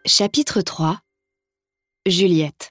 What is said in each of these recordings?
Chapitre 3. Juliette.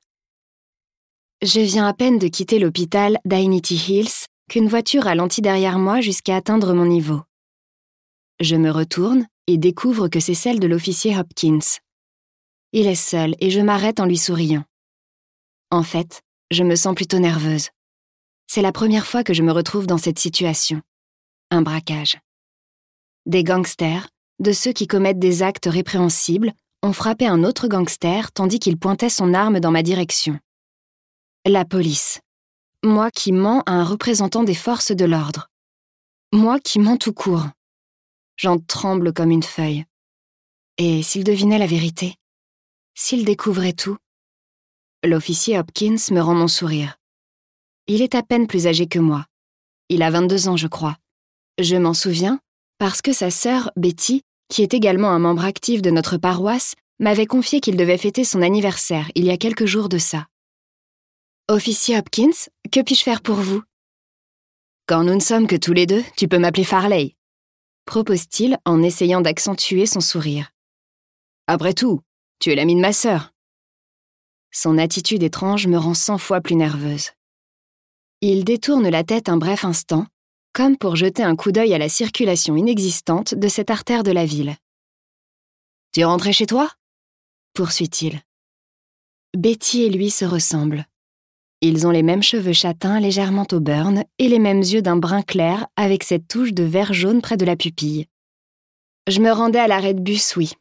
Je viens à peine de quitter l'hôpital d'Inity Hills qu'une voiture ralentit derrière moi jusqu'à atteindre mon niveau. Je me retourne et découvre que c'est celle de l'officier Hopkins. Il est seul et je m'arrête en lui souriant. En fait, je me sens plutôt nerveuse. C'est la première fois que je me retrouve dans cette situation. Un braquage. Des gangsters, de ceux qui commettent des actes répréhensibles, ont frappé un autre gangster tandis qu'il pointait son arme dans ma direction. La police. Moi qui mens à un représentant des forces de l'ordre. Moi qui mens tout court. J'en tremble comme une feuille. Et s'il devinait la vérité? S'il découvrait tout? L'officier Hopkins me rend mon sourire. Il est à peine plus âgé que moi. Il a 22 ans, je crois. Je m'en souviens parce que sa sœur, Betty, qui est également un membre actif de notre paroisse, m'avait confié qu'il devait fêter son anniversaire il y a quelques jours de ça. « Officier Hopkins, que puis-je faire pour vous ?»« Quand nous ne sommes que tous les deux, tu peux m'appeler Farley », propose-t-il en essayant d'accentuer son sourire. « Après tout, tu es l'ami de ma sœur. » Son attitude étrange me rend 100 fois plus nerveuse. Il détourne la tête un bref instant, comme pour jeter un coup d'œil à la circulation inexistante de cette artère de la ville. « Tu es rentré chez toi ?» poursuit-il. Betty et lui se ressemblent. Ils ont les mêmes cheveux châtains légèrement auburn et les mêmes yeux d'un brun clair avec cette touche de vert jaune près de la pupille. Je me rendais à l'arrêt de bus, oui.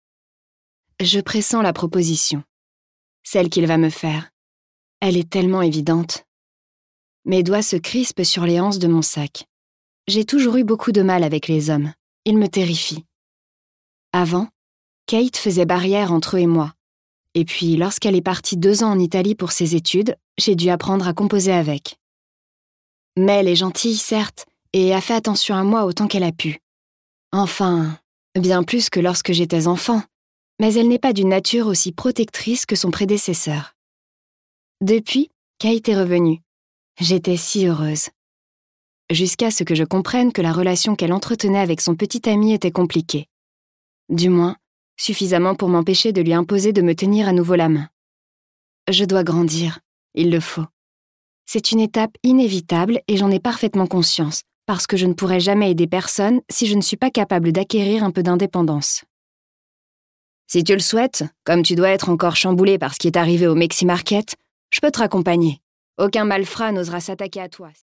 Je pressens la proposition. Celle qu'il va me faire. Elle est tellement évidente. Mes doigts se crispent sur les anses de mon sac. J'ai toujours eu beaucoup de mal avec les hommes. Ils me terrifient. Avant, Kate faisait barrière entre eux et moi. Et puis, lorsqu'elle est partie 2 ans en Italie pour ses études, j'ai dû apprendre à composer avec. Mel est gentille, certes, et a fait attention à moi autant qu'elle a pu. Enfin, bien plus que lorsque j'étais enfant, mais elle n'est pas d'une nature aussi protectrice que son prédécesseur. Depuis, Kate est revenue. J'étais si heureuse. Jusqu'à ce que je comprenne que la relation qu'elle entretenait avec son petit ami était compliquée. Du moins, suffisamment pour m'empêcher de lui imposer de me tenir à nouveau la main. Je dois grandir, il le faut. C'est une étape inévitable et j'en ai parfaitement conscience, parce que je ne pourrai jamais aider personne si je ne suis pas capable d'acquérir un peu d'indépendance. Si tu le souhaites, comme tu dois être encore chamboulé par ce qui est arrivé au Mexi Market, je peux te raccompagner. Aucun malfrat n'osera s'attaquer à toi.